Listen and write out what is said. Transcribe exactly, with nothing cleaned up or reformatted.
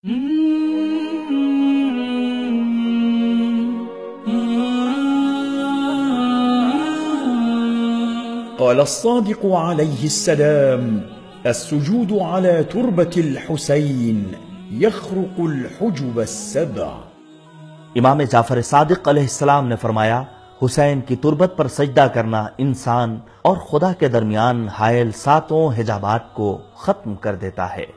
قال الصادق عليه السلام: السجود على تربة الحسين يخرق الحجب السبع। इमाम जाफर सादिक अलैहिस्सलाम ने फरमाया, हुसैन की तुरबत पर सजदा करना इंसान और खुदा के दरमियान हायल सातों हिजाबात को खत्म कर देता है।